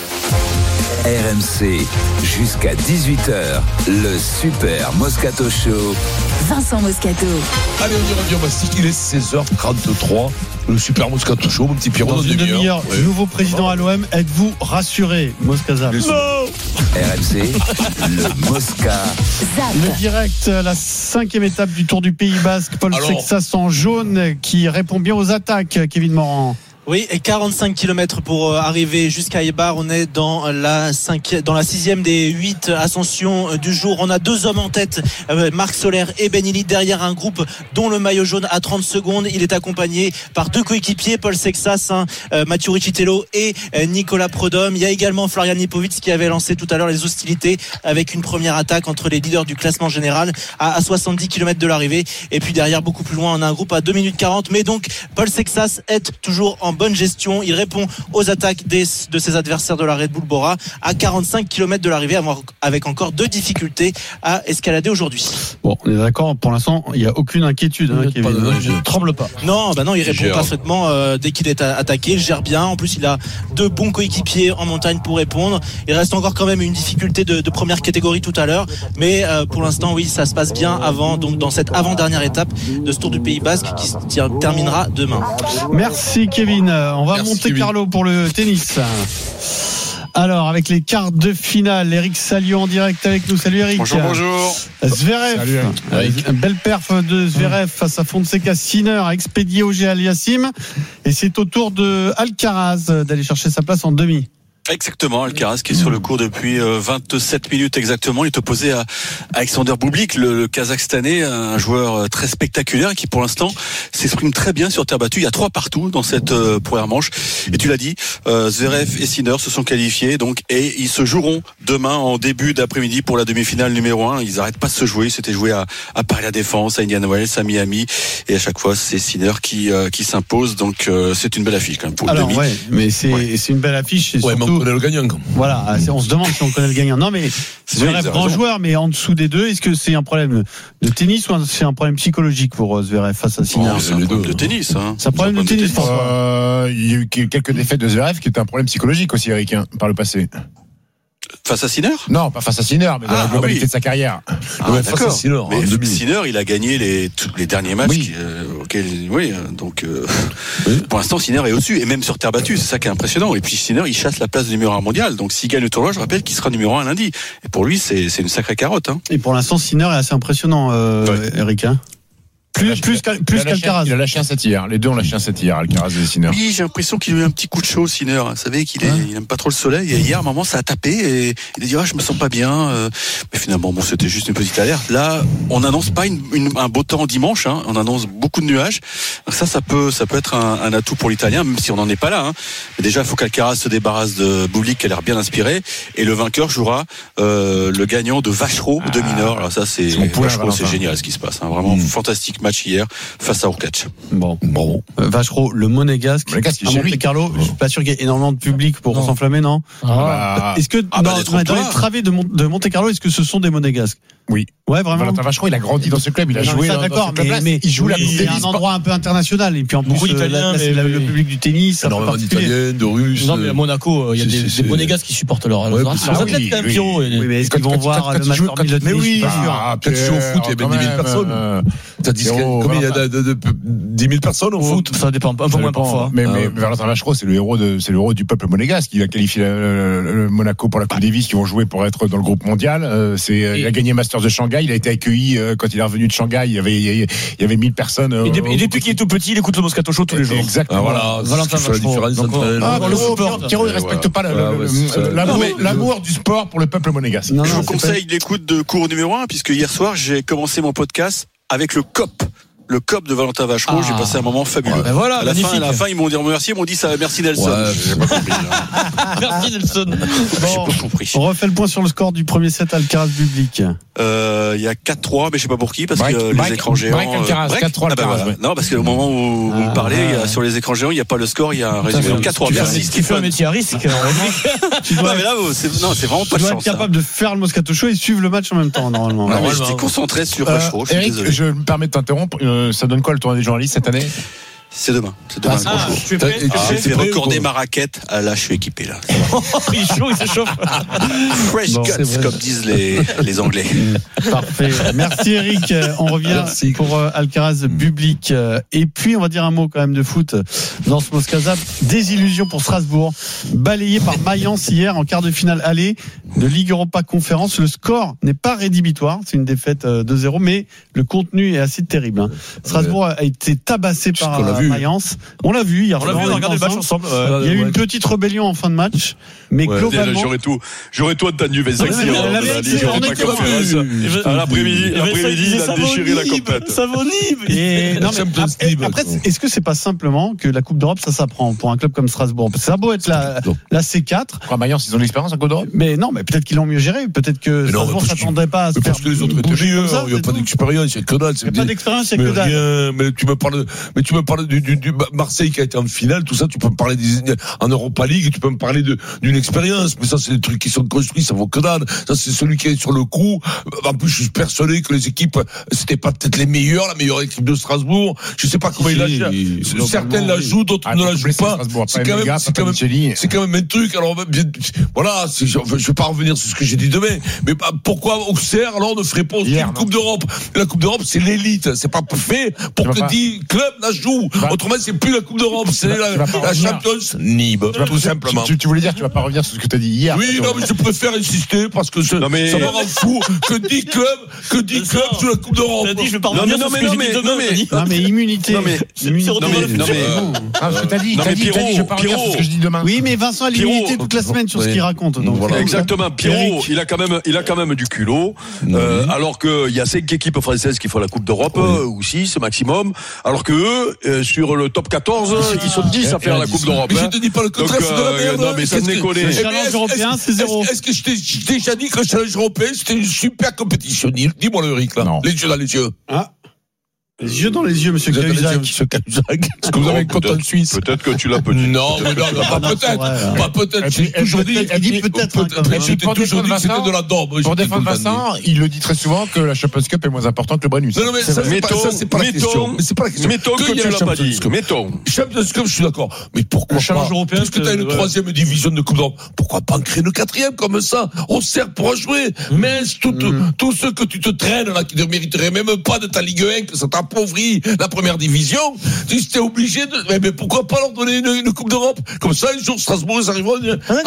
RMC, jusqu'à 18h, le Super Moscato Show. Vincent Moscato. Allez, on y revient au Mastic, il est 16h33. Le Super Moscato Show, mon petit Pierrot. Dans une demi-heure, nouveau président à l'OM, êtes-vous rassuré, Moscato? Non. RMC, le Mosca. Le direct, la 5e étape du Tour du Pays Basque. Paul Sexas en jaune qui répond bien aux attaques, Kevin Morand. Oui, et 45 km pour arriver jusqu'à Eibar. On est dans la 6e des 8 ascensions du jour. On a 2 hommes en tête, Marc Soler et Ben Illy, derrière un groupe dont le maillot jaune à 30 secondes. Il est accompagné par 2 coéquipiers, Paul Sexas, Mathieu Riccitello et Nicolas Prodhomme. Il y a également Florian Lipovic qui avait lancé tout à l'heure les hostilités avec une première attaque entre les leaders du classement général à 70 km de l'arrivée. Et puis derrière, beaucoup plus loin, on a un groupe à 2 minutes 40. Mais donc, Paul Sexas est toujours en bonne gestion. Il répond aux attaques de ses adversaires de la Red Bull Bora à 45 km de l'arrivée, avec encore 2 difficultés à escalader aujourd'hui. Bon, on est d'accord, pour l'instant, il n'y a aucune inquiétude. Je ne tremble pas. Non, il répond parfaitement dès qu'il est attaqué. Il gère bien. En plus, il a 2 bons coéquipiers en montagne pour répondre. Il reste encore quand même une difficulté de première catégorie tout à l'heure. Mais pour l'instant, oui, ça se passe bien dans cette avant-dernière étape de ce Tour du Pays Basque qui terminera demain. Merci Kevin. On va Monte Carlo pour le tennis. Alors, avec les quarts de finale, Eric Salio en direct avec nous. Salut Eric. Bonjour. Zverev. Belle perf de Zverev face à Fonseca. Sinner a expédié Auger Aliassime. Et c'est au tour de Alcaraz d'aller chercher sa place en demi. Exactement, Alcaraz qui est sur le court depuis 27 minutes exactement. Il est opposé à Alexander Bublik, le Kazakhstanais, un joueur très spectaculaire qui pour l'instant s'exprime très bien sur terre battue. Il y a 3 partout dans cette première manche. Et tu l'as dit, Zverev et Sinner se sont qualifiés donc, et ils se joueront demain en début d'après-midi pour la demi-finale numéro 1. Ils n'arrêtent pas de se jouer. Ils s'étaient joués à Paris La Défense, à Indian Wells, à Miami. Et à chaque fois, c'est Sinner qui s'impose. Donc c'est une belle affiche quand même pour le demi. Ouais, mais c'est une belle affiche. Et surtout, on connaît le gagnant. Voilà, on se demande si on connaît le gagnant. Non, mais c'est un grand joueur, mais en dessous des deux, est-ce que c'est un problème de tennis ou c'est un problème psychologique pour Zverev face à Sinner? C'est un problème de tennis. C'est un problème de tennis pour toi. Il y a eu quelques défaites de Zverev qui étaient un problème psychologique aussi, Eric, par le passé. Face à Sinner ? Non, pas face à Sinner, mais dans la globalité de sa carrière. Face à Sinner. Mais Sinner, il a gagné tous les derniers matchs auxquels, donc pour l'instant Sinner est au-dessus et même sur terre battue, c'est ça qui est impressionnant. Et puis Sinner, il chasse la place de numéro 1 mondial. Donc s'il gagne le tournoi, je rappelle qu'il sera numéro 1 lundi. Et pour lui, c'est une sacrée carotte. Hein. Et pour l'instant, Sinner est assez impressionnant, Eric. Plus qu'Alcaraz. Il a lâché un set hier. Les deux ont lâché un set hier, Alcaraz et Sinner. Oui, j'ai l'impression qu'il a eu un petit coup de chaud, Sinner. Vous savez qu'il aime pas trop le soleil. Et hier, à un moment, ça a tapé et il a dit je me sens pas bien. Mais finalement, c'était juste une petite alerte. Là, on n'annonce pas un beau temps dimanche. Hein. On annonce beaucoup de nuages. Donc ça peut être un atout pour l'Italien, même si on n'en est pas là. Hein. Mais déjà, il faut qu'Alcaraz se débarrasse de Bublik, qui a l'air bien inspiré. Et le vainqueur jouera le gagnant de Vachereau, demi-nord. Alors ça, c'est Vachereau, c'est génial ce qui se passe. Hein. Vraiment fantastique match hier face à Urkac. Bon. Vachereau, le Monégasque à Monte Carlo. Je suis pas sûr qu'il y ait énormément de public pour s'enflammer, non? Est-ce que dans les travées de Monte Carlo, est-ce que ce sont des Monégasques? Oui. Ouais, vraiment. Valentin Vachereau, il a grandi dans ce club, il a joué. D'accord, mais il joue c'est un endroit un peu international. Et puis en plus, le public du tennis, énormément d'Italiens, de Russes. Non, mais à Monaco, il y a des Monégasques qui supportent leur athlètes quand même, Pierrot. Oui, mais est-ce qu'ils vont voir le match de Mais oui, quand tu joues au foot, il y a 10 000 personnes. Combien il y a 10 000 personnes au foot? Ça dépend, un peu moins parfois. Mais Valentin Vachereau, c'est le héros du peuple monégasque. Il a qualifié le Monaco pour la Coupe Davis, qui vont jouer pour être dans le groupe mondial. Il a gagné Masters de Shanghai. Il a été accueilli quand il est revenu de Shanghai. Il y avait 1000 personnes. Et depuis qu'il est tout petit, il écoute le Moscato Show tous les jours. Exactement. Voilà. Valentin Vachereau. Thierry, il respecte pas l'amour du sport pour le peuple monégasque. Je vous conseille l'écoute de cours numéro 1, puisque hier soir, j'ai commencé mon podcast avec le COP de Valentin Vachereau. J'ai passé un moment fabuleux. Voilà, à la fin, ils m'ont dit remercier, ils m'ont dit ça, merci Nelson. J'ai pas compris. Merci Nelson. J'ai pas compris. On refait le point sur le score du premier set Alcaraz-Bublik. Il y a 4-3, mais je sais pas pour qui, parce que les écrans géants. Break Alcaraz, 4-3 Alcaraz. Non, parce qu'au moment où vous me parlez, sur les écrans géants, il n'y a pas le score, il y a un résumé. 4-3. Merci. Tu fais un métier à risque. Mais là, c'est vraiment pas de chance. Tu dois être capable de faire le Moscato Show et suivre le match en même temps, normalement. J'étais concentré sur Vachereau. Eric, je me permets de t'interrompre. Ça donne quoi le tournoi des journalistes cette année? C'est demain. J'ai fait recorder ma raquette. Là, je suis équipé là. Il est chaud, il s'échauffe. Fresh guts, comme disent les Anglais. Parfait. Merci Eric. On revient pour Alcaraz Bublik. Et puis, on va dire un mot quand même de foot dans ce Moscato. Désillusion pour Strasbourg. Balayé par Mayence hier en quart de finale aller de Ligue Europa Conférence. Le score n'est pas rédhibitoire. C'est une défaite 2-0, mais le contenu est assez terrible. Strasbourg a été tabassé par Mayence. On l'a vu hier. On a regardé le match ensemble. Il y a eu une petite rébellion en fin de match, mais globalement. J'aurais tout entendu, mais l'après-midi, il a déchiré la compète. Ça vaut Nîmes. Après, est-ce que c'est pas simplement que la Coupe d'Europe, ça s'apprend pour un club comme Strasbourg? Ça a beau être la C4. Mayence, ils ont l'expérience en Coupe d'Europe? Mais non, mais peut-être qu'ils l'ont mieux géré. Peut-être que Strasbourg s'attendait pas à se faire. Parce que les autres étaient meilleurs. Il n'y a pas d'expérience, il y a que dalle. Il n'y a pas d'expérience, il y a que dalle. Mais tu me parles du Marseille qui a été en finale, tout ça, tu peux me parler en Europa League, tu peux me parler d'une expérience. Mais ça, c'est des trucs qui sont construits, ça vaut que dalle. Ça, c'est celui qui est sur le coup. En plus, je suis persuadé que les équipes, c'était pas peut-être la meilleure équipe de Strasbourg. Je sais pas comment il la gère. Certaines la jouent, d'autres ne la jouent pas. C'est quand même un truc. Alors, voilà, je vais pas revenir sur ce que j'ai dit demain. Mais pourquoi Auxerre, alors, ne ferait pas aussi une Coupe d'Europe? La Coupe d'Europe, c'est l'élite. C'est pas fait pour que 10 clubs la jouent. Autrement, c'est plus la Coupe d'Europe. C'est la Champions League. Tout simplement. Tu voulais dire, tu vas pas revenir sur ce que tu as dit hier. Oui, non, mais je préfère insister parce que ça me rend fou que 10 clubs sous la Coupe d'Europe. T'as dit, je vais pas revenir sur ce que j'ai dit demain. Non, mais immunité. Ce que t'as dit, je vais pas revenir sur ce que je dis demain. Oui, mais Vincent a l'immunité toute la semaine sur ce qu'il raconte. Exactement. Pierrot, il a quand même du culot. Alors qu'il y a 5 équipes françaises qui font la Coupe d'Europe, ou 6 maximum. Alors que eux, sur le top 14, ils sont 10 à faire la Coupe d'Europe. Mais je te dis pas le contraire, c'est de la merde. Non, mais ça me déconne. Le challenge européen, c'est 0. Est-ce que je t'ai déjà dit que le challenge européen, c'était une super compétition? Dis-moi le Eric, là. Non. Les yeux dans les yeux. Les yeux dans les yeux, monsieur Cahuzac. Est-ce que vous avez un compte en Suisse? Peut-être que tu l'as peut-être. Non, mais non, pas peut-être. Pas peut-être. J'ai toujours dit. Elle dit peut-être. J'ai toujours dit que c'était de la daube. Pour défendre Vincent, il le dit très souvent que la Champions Cup est moins importante que le Brennus. Non, mais ça, c'est pas la question. C'est pas la question. Mettons que tu l'as pas dit. Mettons. Champions Cup, je suis d'accord. Mais pourquoi pas? Challenge européen. Parce que t'as une 3e division de Coupe d'Europe. Pourquoi pas en créer une 4e comme ça? On sert pour jouer. Mais tous ceux que tu te traînes là, qui ne mériteraient même pas de ta Ligue 1, que ça t'appauvrit la première division, tu étais obligé de. Mais pourquoi pas leur donner une Coupe d'Europe? Comme ça, un jour, Strasbourg, ils arriveront.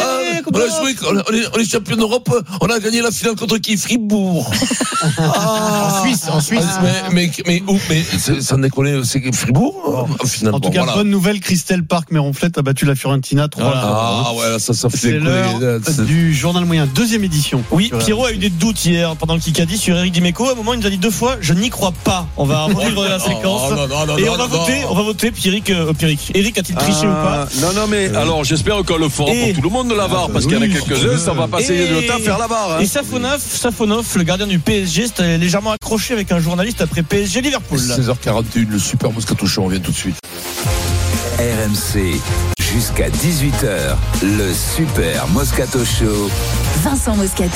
On est champion d'Europe, on a gagné la finale contre qui? Fribourg. En Suisse. Mais où? Mais ça déconne, c'est Fribourg? En tout cas, bonne nouvelle, Christelle Parc Méronflette a battu la Fiorentina 3-1. Ah ouais, ça fait c'est l'heure du journal moyen, 2e édition. Oui, Pierrot a eu des doutes hier pendant le Kikadi sur Eric Dimeco. À un moment, il nous a dit 2 fois, je n'y crois pas. On va revivre la séquence. Et on va voter. Eric a-t-il triché ou pas? Non, mais alors j'espère qu'on le fera pour tout le monde de la VAR, parce qu'il y en a quelques-uns, ça va passer le temps à faire la VAR. Et Safonov, le gardien du PSG, c'était légèrement accroché avec un journaliste après PSG Liverpool. 16h41, le Super Moscato Show, on revient tout de suite. RMC, jusqu'à 18h, le Super Moscato Show. Vincent Moscato.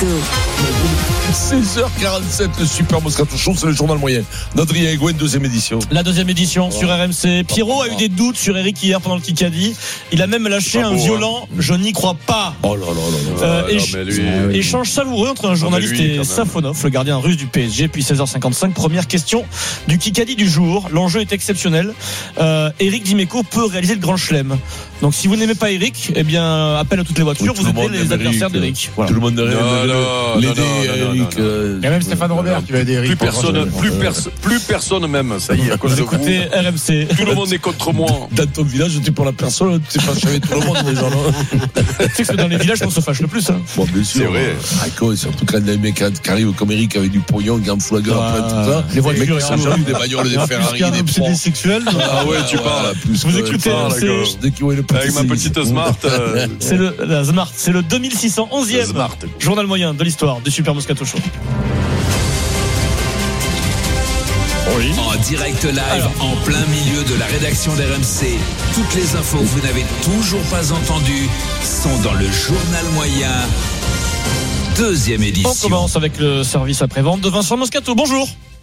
16h47, le Super Moscato Show, c'est le journal moyen. Adrien Egouen, 2e édition. La 2e édition sur RMC. Pierrot a eu des doutes sur Eric hier pendant le Kikadi. Il a même lâché un violent. Je n'y crois pas. Oh là. Échange savoureux entre un journaliste et Safonov, le gardien russe du PSG. Puis 16h55, première question du Kikadi du jour. L'enjeu est exceptionnel. Eric Dimeco peut réaliser le grand chelem. Donc si vous n'aimez pas Eric, eh bien appel à toutes les voitures, vous êtes les adversaires d'Eric. Tout le monde derrière l'aider Eric. Il y a même Stéphane Robert qui va aider Eric. Plus personne même, ça y est, à cause de vous. Écoutez, RMC. Tout le monde est contre moi. Dans ton village, tu es pour la personne, tu t'es fâché avec tout le monde, les gens là. Tu sais que c'est dans les villages qu'on se fâche le plus. Bon, bien sûr. C'est vrai. Surtout quand les mecs qui arrivent comme Eric avec du pognon, qui en fout la gueule, tout ça. Les voitures, qui sont jamais des bagnoles, des Ferrari, des obsédés sexuels. Ah ouais, tu parles. Vous écoutez avec ma petite Smart. La Smart, c'est le 2611e journal moyen de l'histoire du Super Moscato Show. Oui. En direct live, en plein milieu de la rédaction d'RMC. Toutes les infos que vous n'avez toujours pas entendues sont dans le journal moyen, 2e édition. On commence avec le service après-vente de Vincent Moscato. Bonjour.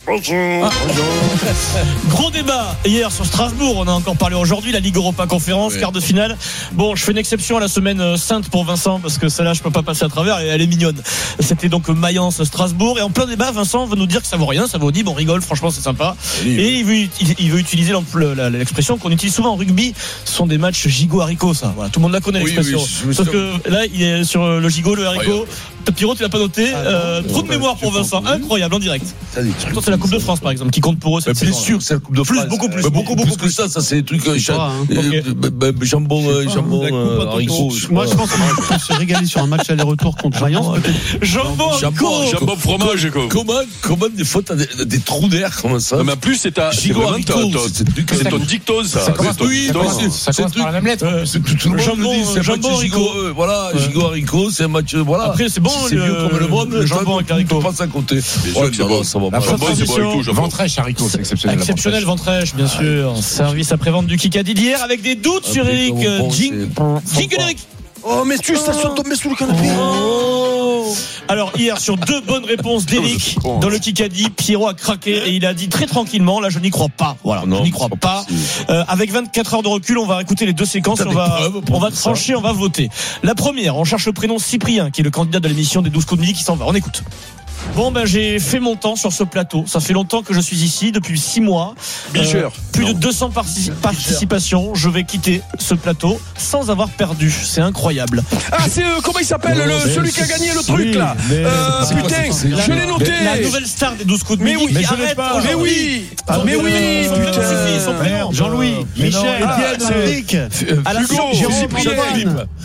Bonjour. Gros débat hier sur Strasbourg, on a encore parlé aujourd'hui, la Ligue Europa Conférence, quart de finale. Bon, je fais une exception à la semaine sainte pour Vincent parce que celle-là je peux pas passer à travers, elle est mignonne. C'était donc Mayence Strasbourg et en plein débat, Vincent veut nous dire que ça vaut rien, ça vaut 10, on rigole, franchement c'est sympa. Et il veut utiliser l'expression qu'on utilise souvent en rugby, ce sont des matchs gigot-haricot, ça. Voilà, tout le monde la connaît l'expression. Sauf que là, il est sur le gigot, le haricot. Pierrot, tu l'as pas noté. Trop de mémoire pour Vincent, incroyable en direct. Toi, c'est la Coupe de France par exemple qui compte pour eux cette saison. Bien sûr, c'est la Coupe de France. Beaucoup plus que ça c'est des trucs jambon, haricot. Moi je pense qu'on peut se régaler sur un match aller-retour contre Mayence. Jambon fromage. Comment des fois t'as des trous d'air comme ça. Mais en plus c'est ton dictose ça. Ça commence par la même lettre. Tout le monde le dit, c'est un match gigot. Voilà, gigot haricot, c'est un match voilà. Après c'est bon le jambon avec haricot. Passe à côté. Ça va. Ventrèche haricot, c'est exceptionnel. Exceptionnel Ventrèche, bien sûr. Service après-vente du Kikadi d'hier avec des doutes sur Eric Eric. Oh, mais tu stationnes tomber sous le canapé. Alors hier sur 2 bonnes réponses d'Eric dans le Kikadi, Pierrot a craqué et il a dit très tranquillement, là je n'y crois pas. Voilà, je n'y crois pas. Avec 24 heures de recul, on va écouter les 2 séquences, on va trancher, on va voter. La première, on cherche le prénom Cyprien qui est le candidat de l'émission des 12 coups de midi qui s'en va. On écoute. Bon j'ai fait mon temps sur ce plateau. Ça fait longtemps que je suis ici, depuis 6 mois. Plus de 200 participations. Je vais quitter ce plateau sans avoir perdu. C'est incroyable. Ah c'est comment il s'appelle celui qui a gagné le truc là. Putain, je l'ai noté. La nouvelle star des 12 coups de midi. Mais je l'ai pas. Mais oui, putain. Jean-Louis, Michel, Eric, Cyprien,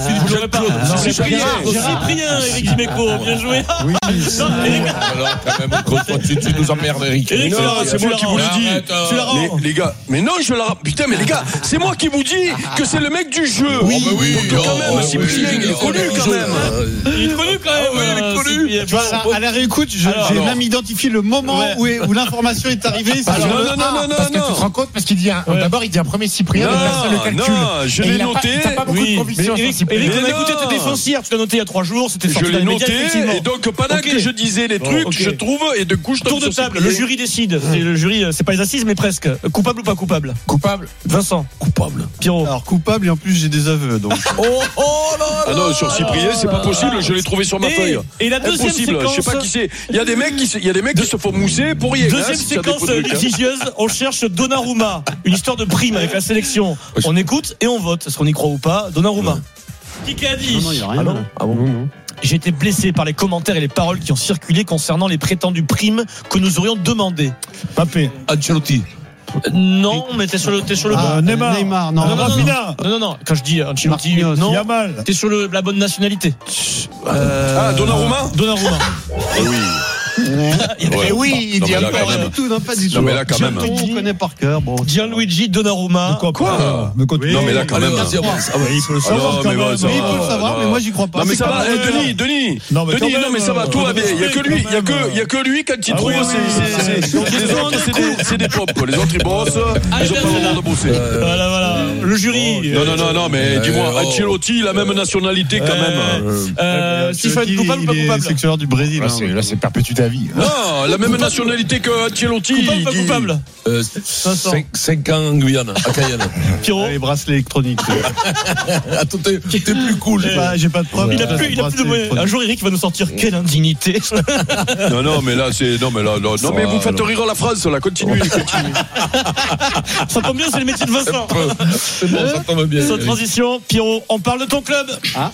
Eric Dimeco, bien joué. Alors quand même, tu nous emmerdes Eric. Non, c'est moi qui vous le dis. Les gars, mais non, je la putain, mais les gars, c'est moi qui vous dis que c'est le mec du jeu. Oui, donc quand même, Cyprien, il est connu quand même. Il est connu quand même. Il est connu. Tu vois, à la réécoute, j'ai même identifié le moment où l'information est arrivée. Non. Parce que tu te rends compte, parce qu'il dit d'abord il dit un premier Cyprien, mais personne le calcule. Non, je l'ai noté. T'as pas beaucoup de conviction. Eric, on a écouté ta défense hier. Tu l'as noté il y a 3 jours. C'était sorti dans les médias. Et donc pendant que je disais les trucs, je trouve et de coup je tombe tour de table. Le jury décide. Le jury, c'est pas les assises, mais presque. Coupable ou pas coupable? Coupable. Vincent. Coupable. Pierrot. Alors coupable et en plus j'ai des aveux. Donc. Ah non, sur Cyprien, c'est pas possible. Je l'ai trouvé sur ma feuille. Et la deuxième séquence. Je sais pas qui c'est. Il y a des mecs qui se font mousser pour rien. Deuxième séquence litigieuse. On cherche Donnarumma. Une histoire de prime avec la sélection. On écoute et on vote. Est-ce qu'on y croit ou pas? Donnarumma. Qui a dit? Non, il y a rien. Non. J'ai été blessé par les commentaires et les paroles qui ont circulé concernant les prétendues primes que nous aurions demandées. Mbappé. Ancelotti. Non, mais t'es sur le bon. Neymar, non. Non. Quand je dis Ancelotti, non. T'es sur la bonne nationalité. Donnarumma. Oui. Oui, il dit pas du tout. Non mais là quand même. On connaît par cœur. Bon. Gianluigi Donnarumma. Quoi? Non mais là quand même. Il peut le savoir. Il peut le savoir, mais moi j'y crois pas. Non mais ça va, Denis. Non mais ça va, tout va bien. Il y a que lui quand il trouve c'est des pop. Les autres ils bossent, ils ont pas le droit de bosser. Voilà. Le jury. Non mais dis-moi, Ancelotti la même nationalité quand même. Stephen, coupable ou pas coupable? Secteur du Brésil. Là c'est perpétuité à vie. Non, la même nationalité que Ancelotti. Coupable ou pas coupable? 5 ans en Guyane, à Cayenne. Pierrot. Les bracelets électroniques. Attends, t'es plus cool. J'ai pas de preuve. Il a plus de moyens. Un jour, Eric va nous sortir quelle indignité. Non, mais là, c'est. Non, mais vous faites rire la France, là. Continuez. Ça tombe bien, c'est le métier de Vincent. C'est bon, ça tombe bien. Sans transition, Pierrot, on parle de ton club.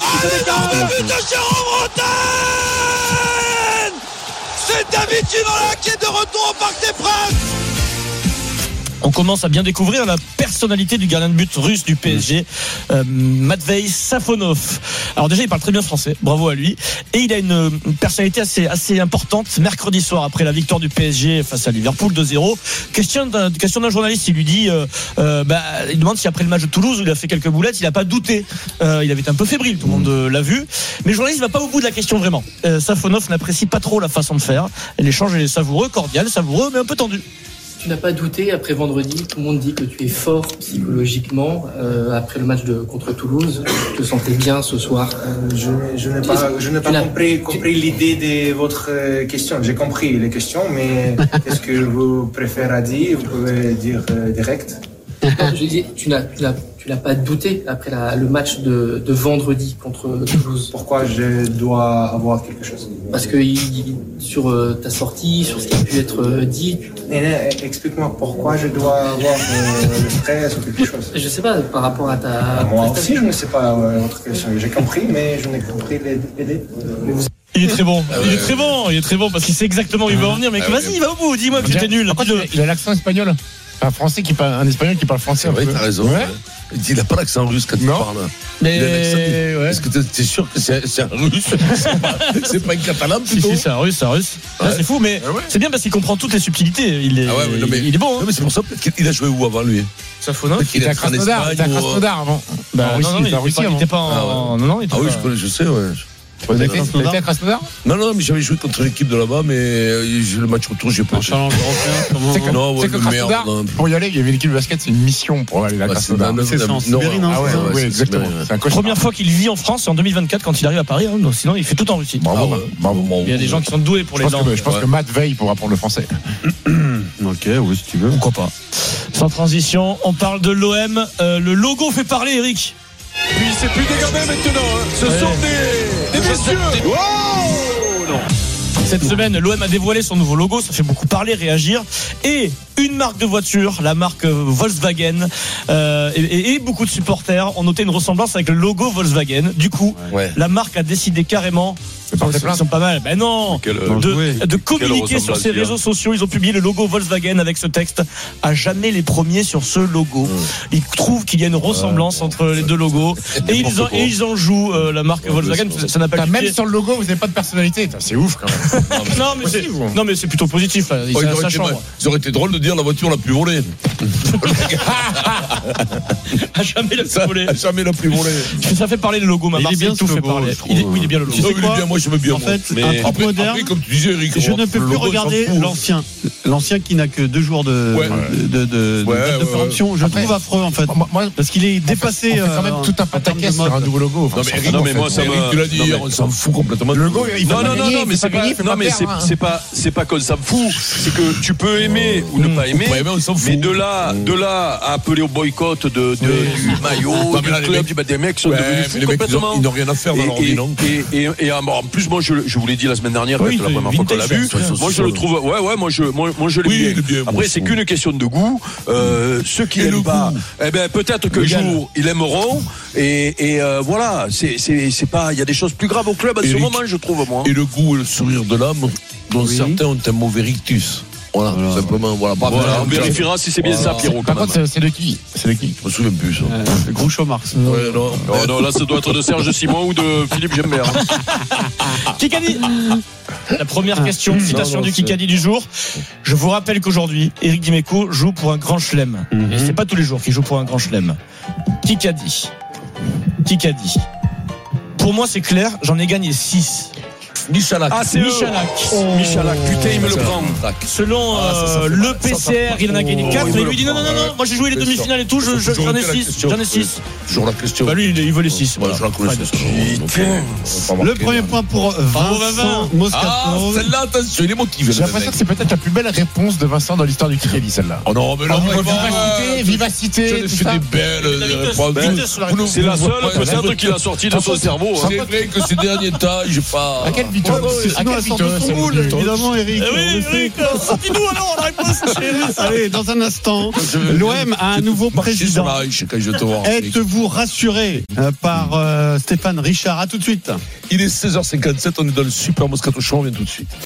C'est David Ginola qui est de retour au Parc des Princes. On commence à bien découvrir la personnalité du gardien de but russe du PSG, Matvei Safonov. Alors déjà, il parle très bien français, bravo à lui. Et il a une personnalité assez importante. Mercredi soir, après la victoire du PSG face à Liverpool 2-0, question d'un journaliste, il lui dit, il demande si après le match de Toulouse où il a fait quelques boulettes, il n'a pas douté. Il avait été un peu fébrile, tout le monde l'a vu. Mais le journaliste ne va pas au bout de la question vraiment. Safonov n'apprécie pas trop la façon de faire. L'échange est savoureux, cordial, savoureux, mais un peu tendu. Tu n'as pas douté après vendredi, tout le monde dit que tu es fort psychologiquement après le match contre Toulouse. Tu te sentais bien ce soir. Je n'ai pas compris l'idée de votre question. J'ai compris les questions, mais est-ce que vous préférez dire, vous pouvez dire direct? Je dis, tu n'as pas douté après le match de vendredi contre Toulouse. Pourquoi je dois avoir quelque chose? Parce que sur ta sortie, sur ce qui a pu être dit. Explique-moi pourquoi je dois avoir le stress ou quelque chose. Je sais pas, par rapport à ta. Moi aussi, je ne sais pas votre question. J'ai compris, mais je n'ai compris l'idée. Il est très bon. Il est très bon parce qu'il sait exactement où il veut en venir. Mais vas-y, va au bout. Dis-moi que j'étais nul. Il a l'accent espagnol. Un espagnol qui parle français. Oui, t'as raison. Ouais. Il n'a pas l'accent russe quand il parle. Mais est-ce que t'es sûr que c'est un russe? C'est pas un catalan plutôt? Si, c'est un russe. Là, c'est fou, mais c'est bien parce qu'il comprend toutes les subtilités. Il est bon. Non, mais c'est pour ça qu'il a joué où avant lui? Safonov. Il était à Krasnodar avant. Il était pas en. Non, il était pas. Oui, je sais, ouais. Vous avez été à Krasnodar? Non, mais j'avais joué contre l'équipe de là-bas, mais le match retour, j'ai pas. Challenge européen, c'est que Krasnodar, pour y aller, il y avait l'équipe de basket, c'est une mission pour aller à Krasnodar. C'est en Sibérie, non? Oui, exactement. Première fois qu'il vit en France, c'est en 2024 quand il arrive à Paris. Sinon, il fait tout en Russie. Bravo. Il y a des gens qui sont doués pour les langues. Je pense que Matt veille pour apprendre le français. Ok, oui, si tu veux. Pourquoi pas. Sans transition, on parle de l'OM. Le logo fait parler, Eric. Puis c'est plus des gamins maintenant, ce sont des messieurs. Oh non. Cette semaine, l'OM a dévoilé son nouveau logo, ça fait beaucoup parler, réagir. Et une marque de voiture, la marque Volkswagen, et beaucoup de supporters ont noté une ressemblance avec le logo Volkswagen. Du coup, la marque a décidé carrément. Ils sont pas mal. Ben non, de communiquer sur ses réseaux sociaux. Ils ont publié le logo Volkswagen avec ce texte. À jamais les premiers sur ce logo. Ils trouvent qu'il y a une ressemblance entre les deux logos et ils en jouent la marque Volkswagen. Ça n'a pas même sur le logo, vous n'avez pas de personnalité. C'est ouf quand même. Non mais c'est plutôt positif. Là. Ça aurait été drôle de dire la voiture la plus volée. À jamais la plus volée. À jamais la plus volée. Ça fait parler le logo. Ma marque, tout fait parler. Il est bien le logo. Moi je veux bien. En fait, un truc moderne. Comme tu disais, Eric, je ne peux plus regarder l'ancien qui n'a que 2 jours de péremption. Je trouve affreux en fait. Parce qu'il est dépassé. On fait quand même tout un pataquès sur un nouveau logo. Non mais moi ça me. Tu l'as dit hier, on s'en fout complètement. Le logo, non mais c'est pas qu'on s'en fout. C'est que tu peux aimer ou ne pas aimer. Mais de là à appeler au boycott du maillot, du club, des mecs sont devenus fous complètement. Ils n'ont rien à faire dans leur vie, non? Et en plus, moi, je vous l'ai dit la semaine dernière, la première fois qu'on l'a vu. Moi, je le trouve, moi, je l'aime bien. Après, c'est qu'une question de goût. Ceux qui l'aiment pas, peut-être qu'un jour, ils l'aimeront. Et voilà, c'est pas, il y a des choses plus graves au club à ce moment, je trouve, moi. Et le goût et le sourire de l'âme, dont certains ont un mauvais rictus. Voilà, simplement, voilà. On vérifiera si c'est bien ça, Pierrot. Par contre, c'est de qui? Je me souviens plus, ça. C'est Groucho Marx. Non, là, ça doit être de Serge Simon ou de Philippe Gembert. Kikadi. La première question, citation du Kikadi du jour. Je vous rappelle qu'aujourd'hui, Eric Dimeco joue pour un grand chelem. Et c'est pas tous les jours qu'il joue pour un grand chelem. Kikadi. Pour moi, c'est clair, j'en ai gagné 6. Michalak. Michalak, putain, il me le prend. Selon le PCR, il en a gagné 4. Et lui dit non, moi j'ai joué les demi-finales et tout, j'en ai 6. Toujours la question. Bah lui, il veut les 6. Voilà, je la connais. Le premier point pour Vincent Moscato. Celle-là, attention, il est motivé. J'ai l'impression que c'est peut-être la plus belle réponse de Vincent dans l'histoire du Kikadi, celle-là. Oh non, mais là, vivacité. Je fais des belles réponses. C'est la seule peut-être qu'il a sorti de son cerveau. C'est vrai que ces derniers temps, j'ai pas. Sinon, elle sort de son moule, évidemment, Eric. Oui, sortis-nous alors la réponse. Allez, dans un instant, l'OM a un nouveau président. Êtes-vous rassuré par Stéphane Richard? À tout de suite. Il est 16h57, on est dans le Super Moscato Show, on vient tout de suite.